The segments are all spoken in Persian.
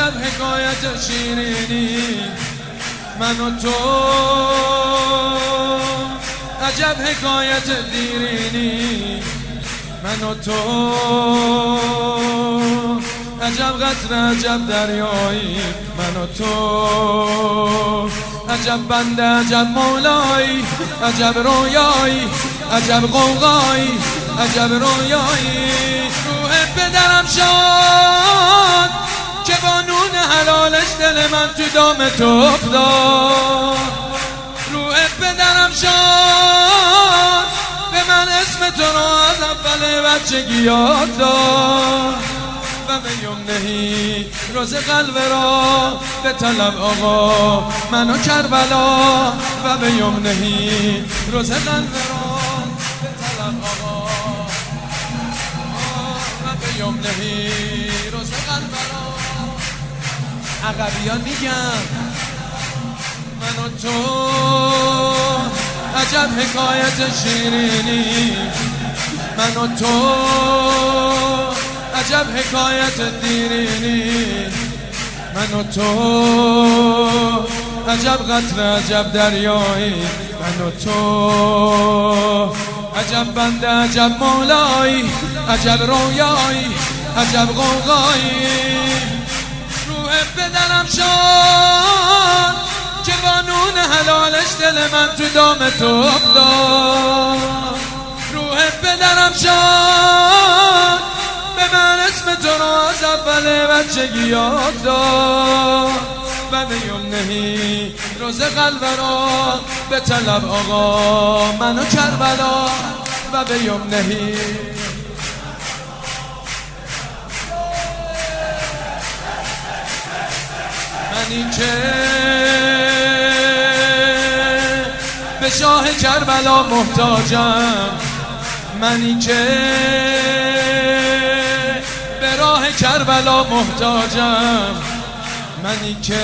عجب حکایت شیرینی من و تو، عجب حکایت دیرینی من و تو، عجب قطره عجب دریایی من و تو، عجب بنده عجب مولایی، عجب رویایی عجب قوقایی، عجب رویایی. روح پدرم شاد که با نون حلالش دل من تو دام تو افتاد. روح پدرم شاد به من اسم تو رو از اول بچگی یاد داد. و به یمنهی روز قلب را به طلب آقا منو کربلا، و به یمنهی روز قلب را به طلب آقا، و به یمنهی روز قلب را. عقبیان میگم من و تو، عجب حکایت شیرینی من و تو، عجب حکایت دیرینی من و تو، عجب قطره عجب دریایی من و تو، عجب بنده عجب مولایی، عجب رویایی عجب قوقایی. روح پدرم شاد که با نون حلالش دل من تو دام تو افتاد. روح پدرم شاد به من اسم تو رو از اول بچگی یاد داد. و به یمنهی روز قلب را به طلب آقا منو کربلا، و به یمنهی منی که به شاه کربلا محتاجم، منی که به راه کربلا محتاجم، منی که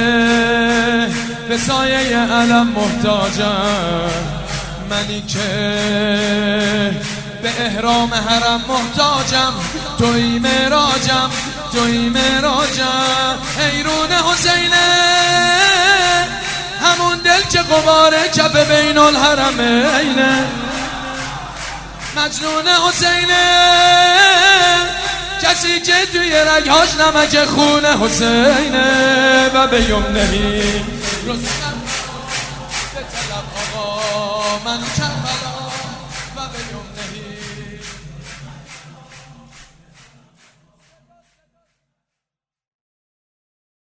به سایه علم محتاجم، منی که به احرام حرم محتاجم. توی معراجم توی معراجم. حیرون حسینه همون دل که غبار کف بین الحرمینه. مجنون حسینه کسی که توی رگهاش نمک خون حسینه. و به یمنهی روز به طلب آقا من